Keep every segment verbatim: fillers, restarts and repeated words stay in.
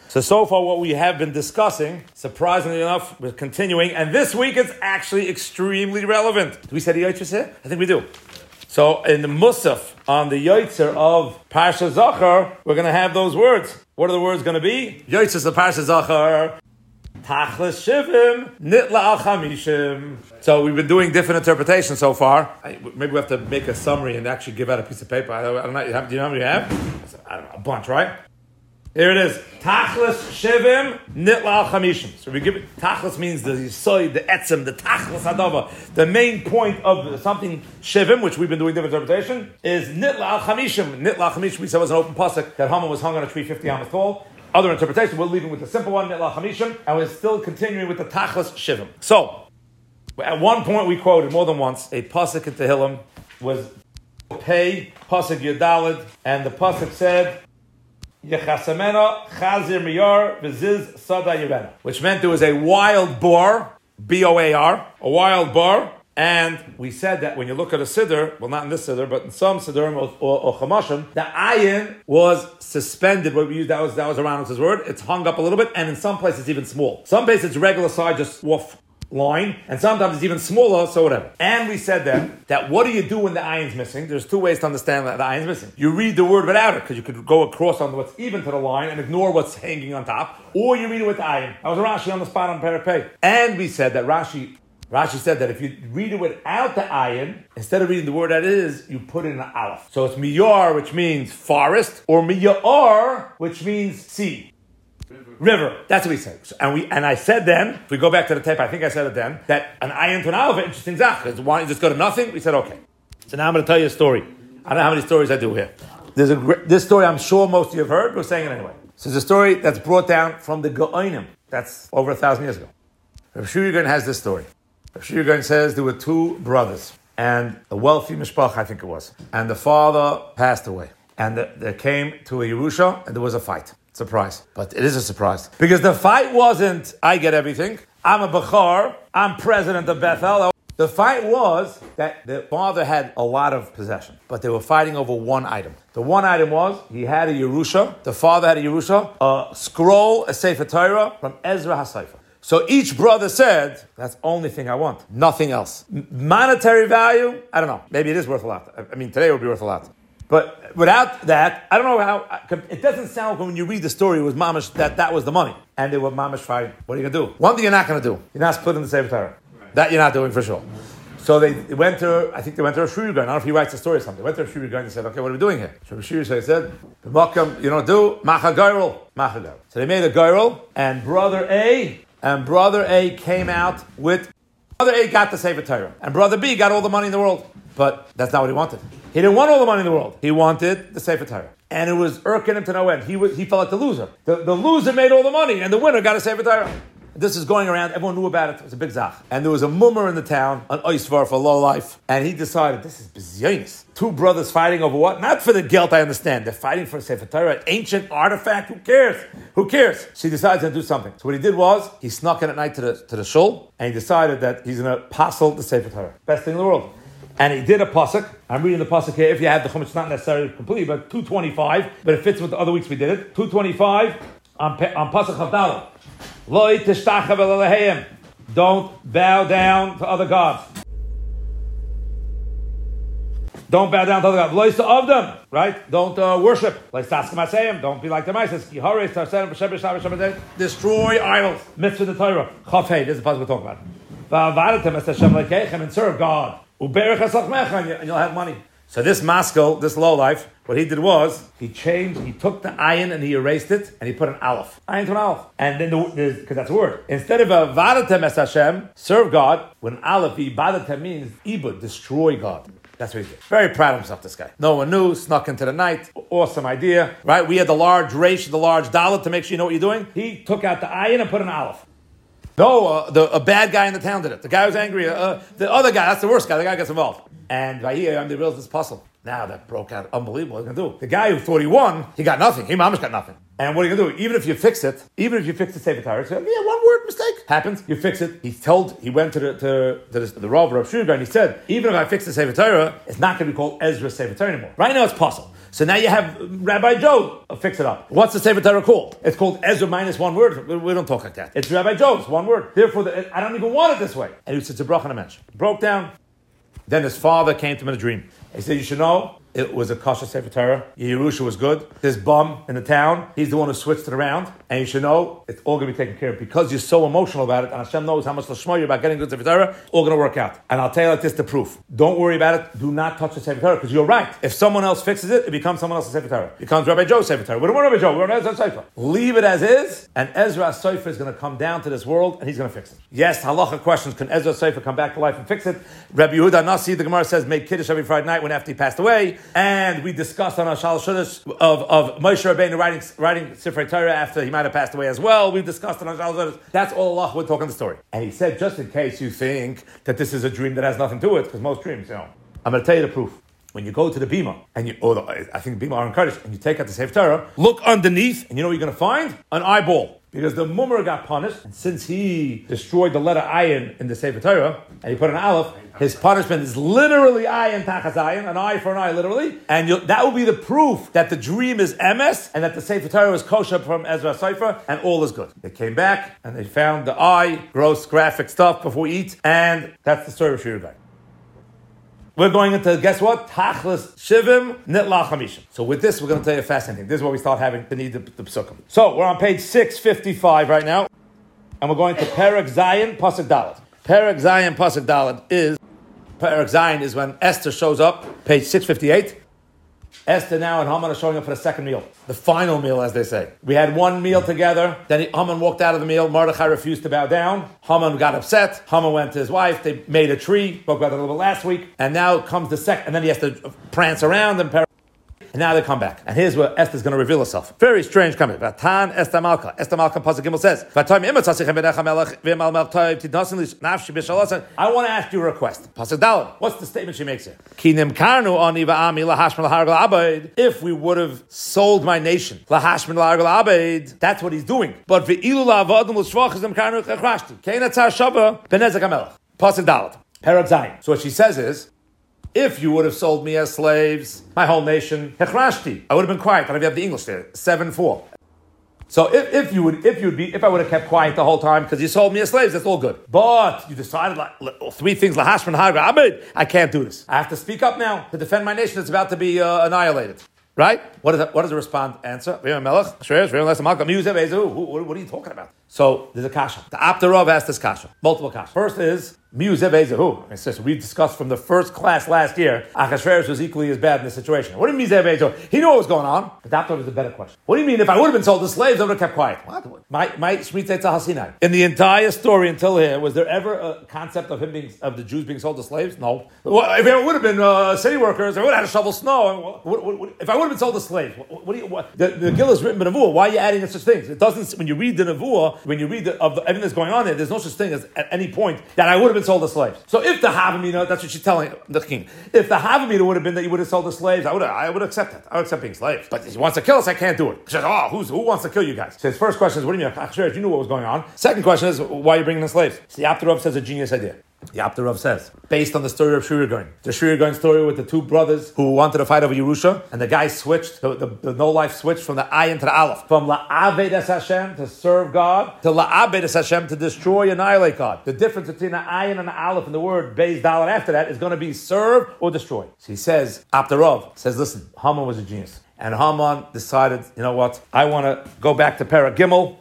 So, so far what we have been discussing, surprisingly enough, we're continuing, and this week it's actually extremely relevant. Do we say the Yotzers here? I think we do. So, in the Musaf, on the Yotzer of Parsha Zachar, we're going to have those words. What are the words going to be? Yotzers of Parsha Zachar, Tachlis Shivim, Nitla Al Chamishim. So we've been doing different interpretations so far. I, maybe we have to make a summary and actually give out a piece of paper. I don't, I don't know. You have, do you know how many you have? I don't know, a bunch, right? Here it is. Tachlis Shivim, Nitla Al Chamishim. So we give it, Tachlis means the Yisoy, the Etzem, the Tachlis Adava. The main point of something Shivim, which we've been doing different interpretation, is Nitla Al Chamishim. Nitla Al Chamishim, we said was an open pasuk that Haman was hung on a tree fifty amos tall. Other interpretation, we're leaving with the simple one, Nitla Chamishim, and we're still continuing with the Tachlis Shivim. So, at one point we quoted more than once, a pasuk in Tehillim was Pei, pasuk Yudalid, and the pasuk said, Yechasamena Chazir Miyar V'ziz Sada Yirena, which meant there was a wild boar, B O A R, a wild boar. And we said that when you look at a siddur, well, not in this siddur, but in some siddurim or, or, or chamashim, the ayin was suspended. What we used, that was that was around his word. It's hung up a little bit, and in some places it's even small. Some places it's regular size, just woof line, and sometimes it's even smaller, so whatever. And we said then that what do you do when the ayin's missing? There's two ways to understand that the ayin's missing. You read the word without it, because you could go across on what's even to the line and ignore what's hanging on top, or you read it with the ayin. That was Rashi on the spot on Perek Pei. And we said that Rashi Rashi said that if you read it without the ayin, instead of reading the word that it is, you put it in an aleph. So it's miyar, which means forest, or miyar, which means sea. River. River. That's what we said. So, and we and I said then, if we go back to the tape, I think I said it then, that an ayin to an aleph, interesting zach. Because why don't you just go to nothing? We said, okay. So now I'm going to tell you a story. I don't know how many stories I do here. There's a great, this story I'm sure most of you have heard, but we're saying it anyway. So it's a story that's brought down from the Gaonim. That's over a thousand years ago. Rav Shuri Gaon has this story. Rav Shuri Gaon says there were two brothers, and a wealthy mishpach, I think it was, and the father passed away, and the, they came to a Yerusha, and there was a fight. Surprise. But it is a surprise. Because the fight wasn't, I get everything, I'm a Bechor, I'm president of Bethel. The fight was that the father had a lot of possession, but they were fighting over one item. The one item was, he had a Yerusha, the father had a Yerusha, a scroll, a Sefer Torah from Ezra HaSefer. So each brother said, that's the only thing I want, nothing else. M- monetary value, I don't know, maybe it is worth a lot. I mean, today it would be worth a lot. But without that, I don't know how, it doesn't sound like when you read the story, it was mamash, that that was the money. And they were mamash fighting. What are you going to do? One thing you're not going to do, you're not splitting the Sefer Torah. That you're not doing for sure. So they went to, I think they went to a Shuri Gaon. I don't know if he writes a story or something. They went to a Shuri Gaon and said, okay, what are we doing here? So Shuri said, the Makam, you know, do, Macha Gairul, Macha Gairul. So they made a Gairul, and brother A, and brother A came out with, brother A got the Sefer Torah, and brother B got all the money in the world. But that's not what he wanted. He didn't want all the money in the world. He wanted the Sefer Torah. And it was irking him to no end. He was, he felt like the loser. The, the loser made all the money, and the winner got a Sefer Torah. This is going around. Everyone knew about it. It was a big zach. And there was a mummer in the town, an oisvar for low life. And he decided, this is bizyonis. Two brothers fighting over what? Not for the guilt, I understand. They're fighting for a Sefer Torah, an ancient artifact. Who cares? Who cares? So he decided to do something. So what he did was, he snuck in at night to the to the shul, and he decided that he's going to passel the Sefer Torah. Best thing in the world. And he did a pasuk. I'm reading the pasuk here. If you have the chumash, it's not necessarily completely, but two twenty-five. But it fits with the other weeks we did it. two twenty-five on, on pasuk Chavdalah. Lo tishtachah v'leleheim. Don't bow down to other gods. Don't bow down to other gods. Lo yisa of them, right? Don't uh, worship. Lo yisaskem asayim. Don't be like the Maises. Ki hareis tarserim b'shem b'shem b'shem. Destroy idols. Mitzvah the Torah. Chaf hey. This is the pasuk we're talking about. Va'avadetem es Hashem lekeichem, and serve God. Uberech hasalchmecha, and you'll have money. So this maskell, this lowlife, what he did was, he changed, he took the ayin and he erased it, and he put an aleph. Ayin to an aleph. And then, because that's a word. Instead of a vadatem es Hashem, serve God, when an aleph, vadatem means ibud, destroy God. That's what he did. Very proud of himself, this guy. No one knew, snuck into the night. Awesome idea, right? We had the large resh, the large dollar to make sure you know what you're doing. He took out the ayin and put an aleph. No, uh, the, a bad guy in the town did it. The guy was angry. Uh, the other guy, that's the worst guy. The guy gets involved. And Vayiyah, they realized this puzzle. Now that broke out. Unbelievable. What are you going to do? The guy who thought he won, he got nothing. He mamash got nothing. And what are you going to do? Even if you fix it, even if you fix the Sefer Torah, so, yeah, one word mistake happens. You fix it. He told, he went to the to, to the, the Rav Rav Shurga and he said, even if I fix the Sefer Torah, it's not going to be called Ezra's Sefer Torah anymore. Right now it's possible. So now you have Rabbi Joe fix it up. What's the Sefer Torah called? It's called Ezra minus one word. We don't talk like that. It's Rabbi Joe's one word. Therefore, the, I don't even want it this way. And he said, it's a bracha and a mensch. Broke down. Then his father came to him in a dream. He said, you should know, it was a kosher Sefer Torah. Yerusha was good. This bum in the town, he's the one who switched it around. And you should know, it's all going to be taken care of. Because you're so emotional about it, and Hashem knows how much l'shma you're about getting good Sefer Torah, it's all going to work out. And I'll tell you like this, the proof. Don't worry about it. Do not touch the Sefer Torah, because you're right. If someone else fixes it, it becomes someone else's Sefer Torah. It becomes Rabbi Joe's Sefer Torah. We don't want Rabbi Joe, we want Ezra Sefer. Leave it as is, and Ezra Sefer is going to come down to this world, and he's going to fix it. Yes, halacha questions, can Ezra Sefer come back to life and fix it? Rabbi Yehuda Nasi, the Gemara says, made Kiddush every Friday night when after he passed away. And we discussed on our Shal Shudash of, of Moshe Rabbeinu writing, writing Sifrei Torah after he might have passed away as well. We've discussed on our Shal Shudash. That's all Allah would talk in the story. And he said, just in case you think that this is a dream that has nothing to it, because most dreams, you know, I'm going to tell you the proof. When you go to the Bima, and you, or the, I think the Bima are encouraged, and you take out the Sefer Torah, look underneath, and you know what you're going to find? An eyeball. Because the Mummer got punished, and since he destroyed the letter Ayin in the Sefer Torah, and he put an Aleph, his punishment is literally Ayin Tachas Ayin, an eye for an eye, literally. And you'll, that will be the proof that the dream is M S, and that the Sefer Torah is kosher from Ezra Sefer, and all is good. They came back, and they found the eye, gross graphic stuff before we eat, and that's the story of Shir Guy. We're going into, guess what? Tachlis Shivim Nitla Chamishim. So with this, we're going to tell you a fascinating thing. This is where we start having the need the, the psukim. So we're on page six fifty-five right now, and we're going to Perek Zayin Pasuk Dalet. Perek Zayin Pasuk Dalet is, Perek Zayin is when Esther shows up, page six fifty-eight. Esther now and Haman are showing up for the second meal. The final meal, as they say. We had one meal together. Then he, Haman walked out of the meal. Mordechai refused to bow down. Haman got upset. Haman went to his wife. They made a tree. Spoke about it a little bit last week. And now comes the second. And then he has to prance around and par- And now they come back. And here's where Esther's going to reveal herself. Very strange coming. Vatan Esther Malka. Esther Malka Pasuk Gimel says, I want to ask you a request. Pasuk Daled. What's the statement she makes here? If we would have sold my nation, that's what he's doing. But Pasuk Daled. Perek Zayin. So what she says is, if you would have sold me as slaves, my whole nation, hechrashti, I would have been quiet. I don't have the English there. Seven four. So if, if you would, if you'd be, if I would have kept quiet the whole time because you sold me as slaves, that's all good. But you decided like three things: lahashman, hagra, abed. I can't do this. I have to speak up now to defend my nation that's about to be uh, annihilated. Right? What does what does the respond answer? What are you talking about? So there's a kasha. The Aptarov asked this kasha. Multiple kasha. First is Miuzev It says we discussed from the first class last year. Achashverosh was equally as bad in this situation. What do you mean Miuzev? He knew what was going on. But the Aptarov is a better question. What do you mean if I would have been sold as slaves, I would have kept quiet? What? My my Shmita Hasinai. In the entire story until here, was there ever a concept of him being of the Jews being sold as slaves? No. If it would have been uh, city workers, I would have had to shovel snow. What, what, what, if I would have been sold as slaves, what, what do you? What, the the Gil is written by Nevuah. Why are you adding in such things? It doesn't. When you read the Nevuah, when you read the, of the, everything that's going on there, there's no such thing as at any point that I would have been sold as slaves. So if the Havamina, that's what she's telling the king. If the Havamina would have been that you would have sold as slaves, I would have, I would accept that. I would accept being slaves. But if he wants to kill us, I can't do it. She says, oh, who's, who wants to kill you guys? So his first question is, what do you mean? Achashverosh, you knew what was going on. Second question is, why are you bringing in slaves? So the Aptarov says a genius idea. The Aptarov says, based on the story of Shir Goin, the Shir Goin story with the two brothers who wanted to fight over Yerusha, and the guy switched, the, the, the no-life switched from the Ayin to the Aleph, from La'aved es Hashem, to serve God, to La'aved es Hashem, to destroy, annihilate God. The difference between the Ayin and the Aleph and the word Beis Dalet after that is going to be serve or destroy. So he says, Aptarov says, listen, Haman was a genius. And Haman decided, you know what, I want to go back to Perek Gimel,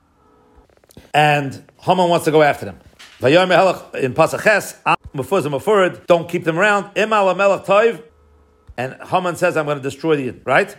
and Haman wants to go after them. In Pasaches, don't keep them around. And Haman says, I'm going to destroy the Yid, right?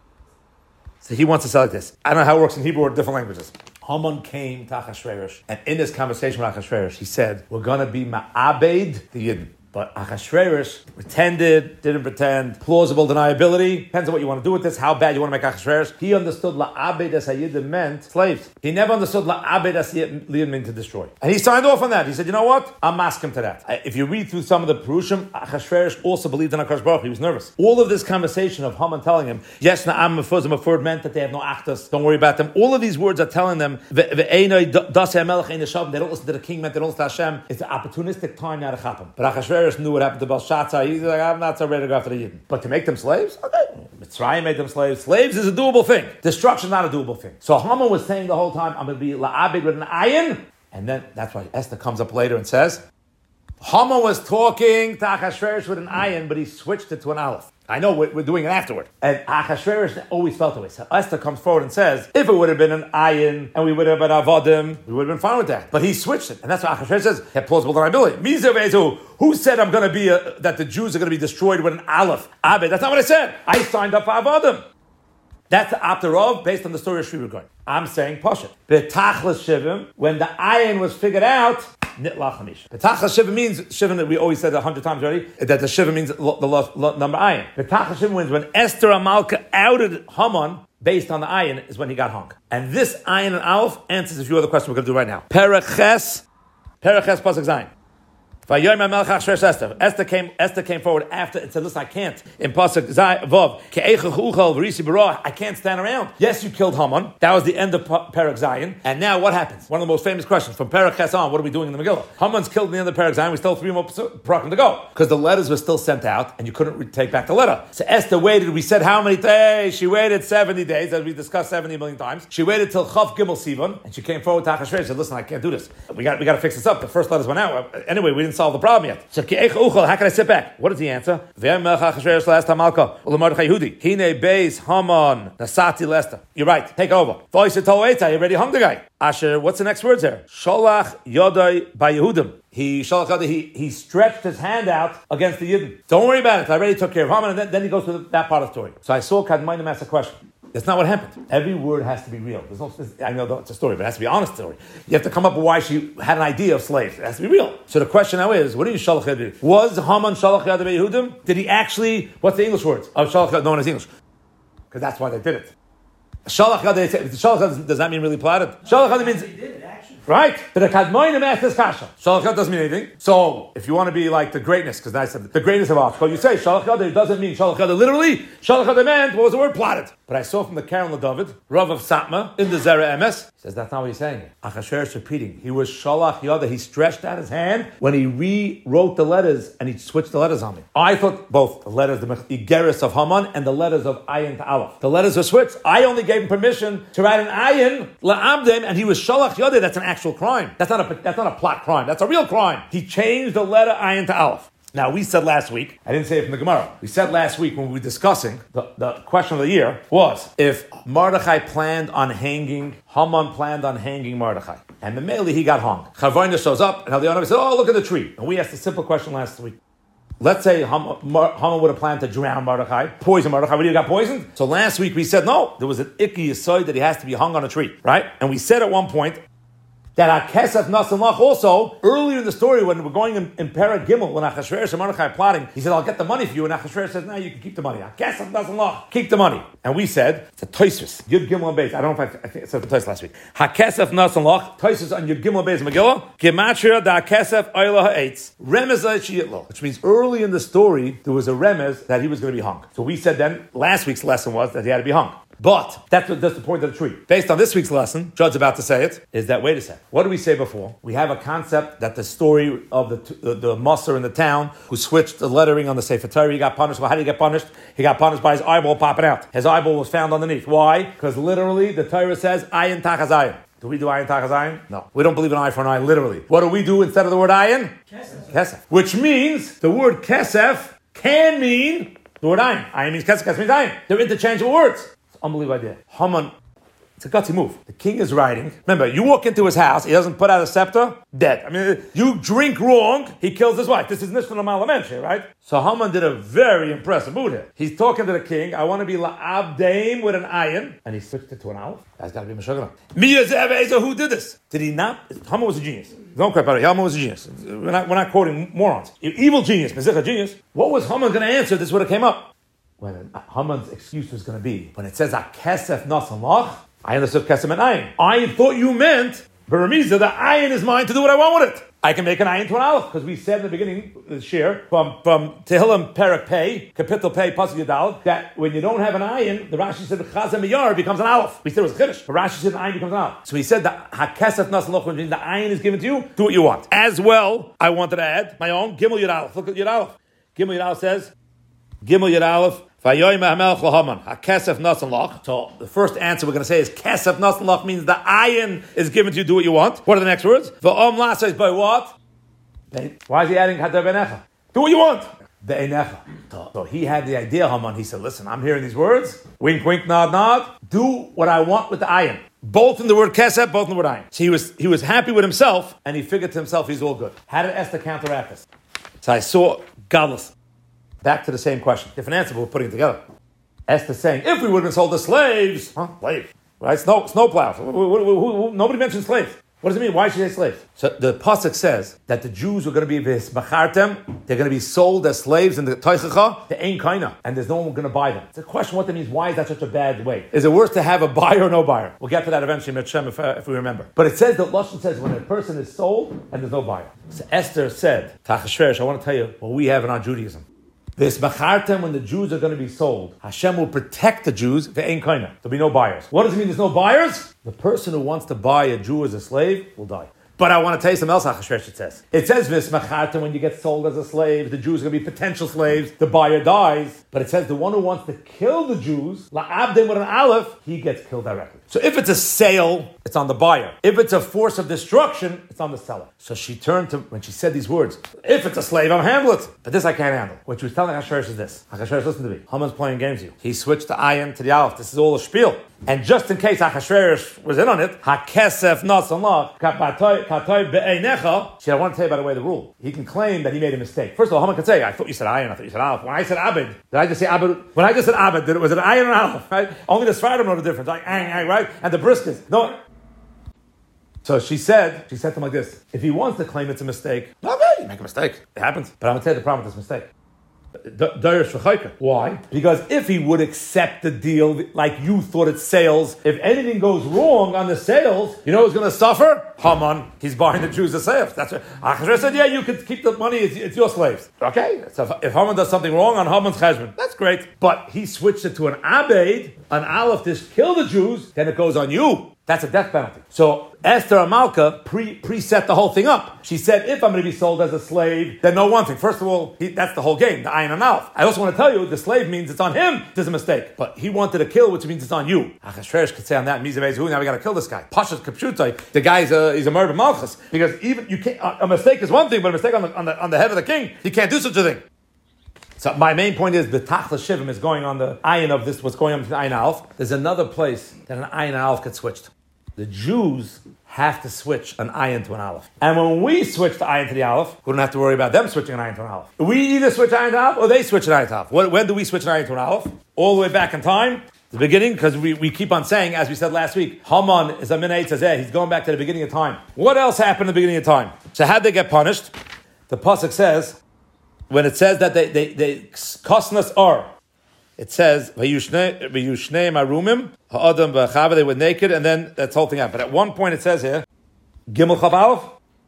So he wants to say like this. I don't know how it works in Hebrew or different languages. Haman came to Achashverosh, and in this conversation with Achashverosh, he said, we're going to be ma'abed the Yidden. But Achashverosh pretended, didn't pretend, plausible deniability. Depends on what you want to do with this, how bad you want to make Achashverosh. He understood la'abed as hayidim meant slaves. He never understood la'abed as hayidim meant to destroy. And he signed off on that. He said, you know what? I'm asking to that. If you read through some of the Perushim, Achashverosh also believed in HaKadosh Baruch Hu. He was nervous. All of this conversation of Haman telling him, yes, na'am mefuzim afurd meant that they have no achtas. Don't worry about them. All of these words are telling them, they don't listen to the king, meant they don't listen to Hashem. It's an opportunistic time now to happen. But Achashverosh knew what happened to Belshazzar. He's like, I'm not so ready to go after the Yidden. But to make them slaves? Okay. Mitzrayim made them slaves. Slaves is a doable thing. Destruction is not a doable thing. So Haman was saying the whole time, I'm going to be la'abed with an ayin. And then that's why Esther comes up later and says, Haman was talking to Achashverosh with an ayin, but he switched it to an aleph. I know we're, we're doing it afterward. And Achashverosh always felt the way. So Esther comes forward and says, if it would have been an ayin and we would have been avodim, we would have been fine with that. But he switched it. And that's what Achashverosh says, he had plausible deniability. Mizavezu, who said I'm going to be, a, that the Jews are going to be destroyed with an aleph? Abed, that's not what I said. I signed up for avodim. That's the after of, based on the story of Shri Regoin. I'm saying Pashat. Betachlas Shivim, when the ayin was figured out, Nitlach Hamish. Betachlas Shivim means, Shivim that we always said a hundred times already, that the Shivim means the last number ayin. Betachlas Shivim means when Esther Amalka outed Haman, based on the ayin, is when he got hung. And this ayin and aleph answers a few other questions we're going to do right now. Pereches, Pereches Pasuk Zayin. Esther. Esther came. Esther came forward after and said, "Listen, I can't." In pasuk Vav, I can't stand around. Yes, you killed Haman. That was the end of Perek Zayin. And now what happhes? One of the most famous questions from Perek Ches on. What are we doing in the Megillah? Haman's killed in the end of Perek Zayin. We still have three more parakim to go because the letters were still sent out, and you couldn't re- take back the letter. So Esther waited. We said how many days? She waited seventy days, as we discussed seventy million times. She waited till Chav Gimel Sivan, and she came forward to Achashverosh and said, "Listen, I can't do this. We got we got to fix this up. The first letters went out. Anyway, we didn't solve the problem yet. So how can I sit back? What is the answer? You're right. Take over. You already hung the guy. Asher, what's the next words there? Sholach Yodai by Yehudim. He, he he stretched his hand out against the Yidden. Don't worry about it. I already took care of Haman, and then, then he goes to that part of the story. So I saw Kadmainim ask a question. That's not what happened. Every word has to be real. There's no, I know it's a story, but it has to be an honest story. You have to come up with why she had an idea of slaves. It has to be real. So the question now is, what do you Shalach Yad? Was Haman Shalach Yad Yehudim? Did he actually, what's the English words of Shalach Yad known as English? Because that's why they did it. Shalach Yad, Shalach Yad does that mean really plotted? Shalach Yad means... Right? But the Kadmoinim asked this kasha. Shalach Yad doesn't mean anything. So, if you want to be like the greatness, because I said the greatness of Ashkol, you say Shalach Yad, it doesn't mean Shalach Yad. Literally, Shalach Yad meant, what was the word? Plotted. But I saw from the Karen LaDavid, Rav of Satma, in the Zera Emes, he says that's not what he's saying. Achashverosh repeating. He was Shalach Yad. He stretched out his hand when he rewrote the letters and he switched the letters on me. I thought both the letters, the Igeris of Haman and the letters of Ayin to Aleph. The letters were switched. I only gave him permission to write an Ayin, La'abdim, and he was Shalach Yad. That's an actual crime. That's not a that's not a plot crime. That's a real crime. He changed the letter Ayin to Aleph. Now, we said last week, I didn't say it from the Gemara, we said last week when we were discussing, the, the question of the year was, if Mordechai planned on hanging, Haman planned on hanging Mordechai, and Memeli, he got hung. Chavayna shows up, and Haliona said, oh, look at the tree. And we asked a simple question last week. Let's say Haman, Haman would have planned to drown Mordechai, poison Mordechai. What, he got poisoned? So last week we said, no, there was an icky yisoid that he has to be hung on a tree, right? And we said at one point, that HaKesef Nasan Lach also, earlier in the story when we're going in, in Perek Gimel, when Achashverosh and Mordechai are plotting, he said, I'll get the money for you, and Achashverosh says, no, you can keep the money. HaKesef Nasan Lach, keep the money. And we said, it's a Tosfos, Yud Gimel and Beis. I don't know if I, I think it said the Tosfos last week. HaKesef Nasan Lach, Tosfos on Yud Gimel and Beis Megillah, Gematria da HaKesef Oyla Ha'etz, Remez Ha'etz, which means early in the story, there was a remez that he was going to be hung. So we said then, last week's lesson was that he had to be hung. But that's, what, that's the point of the tree. Based on this week's lesson, Judd's about to say it, is that, wait a second, what did we say before? We have a concept that the story of the the, the Musser in the town who switched the lettering on the Sefer Torah, he got punished. Well, how did he get punished? He got punished by his eyeball popping out. His eyeball was found underneath. Why? Because literally the Torah says, ayin tachas ayin. Do we do ayin tachas ayin? No. We don't believe in eye for an eye, literally. What do we do instead of the word ayin? Kesef. Kesef. Which means the word kesef can mean the word ayin. Ayin means kesef, kesef means ayin. They're interchangeable words. Unbelievable idea. Haman, It's a gutsy move. The king is riding. Remember, you walk into his house, he doesn't put out a scepter, dead. I mean, you drink wrong, he kills his wife. This is Nishlan Malamenche, right? So Haman did a very impressive move here. He's talking to the king, I want to be la'abdaim with an ayin, and he switched it to an aleph. That's got to be Meshagana. Who did this? Did he not? Haman was a genius. Don't cry about it. Haman was a genius. We're not, we're not quoting morons. Evil genius, Mezich genius. What was Haman going to answer? This would have came up. When Haman's excuse was going to be, when it says "Akesef nasan lach," I understood kesef and ayin. I thought you meant Beramiza, the ayin is mine to do what I want with it. I can make an ayin to an aleph because we said in the beginning the shir from from Tehillim Perek Pei, Kapitel Pei Pasuk Yadal, that when you don't have an ayin, the Rashi said the Chazam Miyar becomes an aleph. We said it was chiddush. The Rashi said the ayin becomes an aleph. So he said that Hakesef nasan lach, which means the ayin is given to you. Do what you want. As well, I wanted to add my own Gimel Yud Aleph. Look at Yud Aleph. Gimel Yud Aleph says Gimel Yud Aleph. So the first answer we're going to say is kesef nasan lach means the ayin is given to you. Do what you want. What are the next words? V'om lasa is by what? Why is he adding hadar benecha? Do what you want. Be'enecha. So he had the idea, Haman. He said, "Listen, I'm hearing these words. Wink, wink, nod, nod. Do what I want with the ayin. Both in the word kesef, both in the word ayin." So he was he was happy with himself, and he figured to himself he's all good. How did Esther counteract this? So I saw godless. Back to the same question. Different answer, but we're putting it together. Esther saying, if we would have sold the slaves, huh? Slave, right? Snow, snow plows. Nobody mentions slaves. What does it mean? Why should they say slaves? So the pasuk says that the Jews were going to be v'hismachartem. They're going to be sold as slaves in the Teichacha. They ain't kaina, and there's no one going to buy them. It's a question what that means. Why is that such a bad way? Is it worse to have a buyer or no buyer? We'll get to that eventually, Mitzvah, if, uh, if we remember. But it says that Lashon says when a person is sold and there's no buyer. So Esther said, Tachashverosh, I want to tell you what we have in our Judaism. This machartem, when the Jews are going to be sold, Hashem will protect the Jews. Ve'ein kaina. There'll be no buyers. What does it mean? There's no buyers. The person who wants to buy a Jew as a slave will die. But I want to tell you something else. Achashverosh, it says. It says this machartem when you get sold as a slave, the Jews are going to be potential slaves. The buyer dies. But it says the one who wants to kill the Jews, la'abdim with an aleph, he gets killed directly. So if it's a sale, it's on the buyer. If it's a force of destruction, it's on the seller. So she turned to, when she said these words, if it's a slave, I'll handle it. But this I can't handle. What she was telling Achashverosh is this. Achashverosh, listen to me. Haman's playing games with you. He switched the ayin to the aleph. This is all a spiel. And just in case Achashverosh was in on it, hakesef nasan lach, katay be'einecha. See, I want to tell you, by the way, the rule. He can claim that he made a mistake. First of all, Haman can say, I thought you said ayin, I thought you said aleph. When I said abed, did I just say abed? When I just said abed, did it, was it ayin or aleph? Right? Only the Sfardim know the difference. Like, ang, ang, right? And the briskets. No. So she said, she said to him like this, if he wants to claim it's a mistake, okay, you make a mistake. It happens. But I'm going to tell you the problem with this mistake. Why? Because if he would accept the deal like you thought it's sales, if anything goes wrong on the sales, you know who's going to suffer? Haman. He's buying the Jews as slaves. That's what Achashverosh said. Yeah, you could keep the money. It's, it's your slaves. Okay. So if Haman does something wrong on Haman's cheshbon, that's great. But he switched it to an abed, an aleph, to kill the Jews. Then it goes on you. That's a death penalty. So Esther Amalka pre preset the whole thing up. She said, if I'm going to be sold as a slave, then know one thing. First of all, he, that's the whole game, the ayin and aleph. I also want to tell you, the slave means it's on him. There's a mistake. But he wanted to kill, which means it's on you. Achashverosh could say on that, Mizavezu, now we got to kill this guy. Pashas Kapshutai, the guy's a, he's a murder malchus. Because even, you can't, a mistake is one thing, but a mistake on the, on the, on the head of the king, he can't do such a thing. So my main point is the Tachla Shivim is going on the ayin of this, what's going on with the ayin and aleph. There's another place that an ayin and aleph gets switched. The Jews have to switch an ayin to an aleph. And when we switch the ayin to the aleph, we don't have to worry about them switching an ayin to an aleph. We either switch ayin to aleph or they switch an ayin to aleph. When do we switch an ayin to an aleph? All the way back in time, the beginning, because we, we keep on saying, as we said last week, Haman is a minay tzazeh. He's going back to the beginning of time. What else happened at the beginning of time? So how'd they get punished? The pasuk says, when it says that they they they kosnas are, it says vayushne vayushne marumim ha'adam v'chava, they were naked, and then that whole thing happened. But at one point it says here, Gimel Chav Aleph,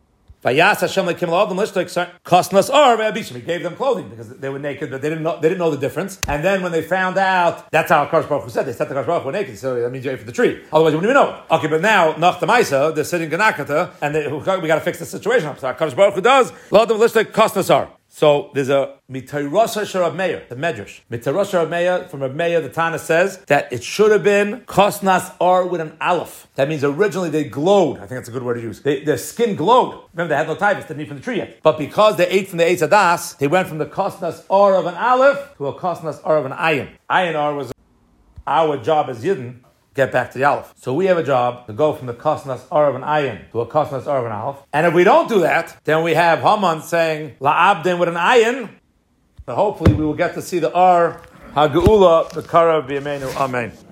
vayas Hashem lekim la'adam l'shtoik kosnas are ve'abishim. He gave them clothing because they were naked, but they didn't know they didn't know the difference. And then when they found out, that's how Kadosh Baruch Hu said, they said the Kadosh Baruch Hu were naked, so that means you ate from the tree. Otherwise you wouldn't even know. Okay, but now nach the Maisa, they're sitting Ganakata, and they, we got to fix the situation up. So Kadosh Baruch Hu does la'adam l'shtoik kosnas are. So there's a Mitayrasa Sharab Meir, the Medrash. Mitayrasa Sharab Meir, from Rab Meir, the Tana says that it should have been Kosnas Ar with an Aleph. That means originally they glowed. I think that's a good word to use. They, their skin glowed. Remember, they had no typhus, didn't eat from the tree yet. But because they ate from the Eitz Adas, they went from the Kosnas Ar of an Aleph to a Kosnas Ar of an Ayin. Ayin Ar was our job as Yidden get back to the Aleph. So we have a job to go from the Kosnas Arav and Ayin to a Kosnas Arav and Aleph. And if we don't do that, then we have Haman saying La'abdin with an Ayin. So hopefully we will get to see the Ar HaGeula, the Kara B'Yameinu. Amen.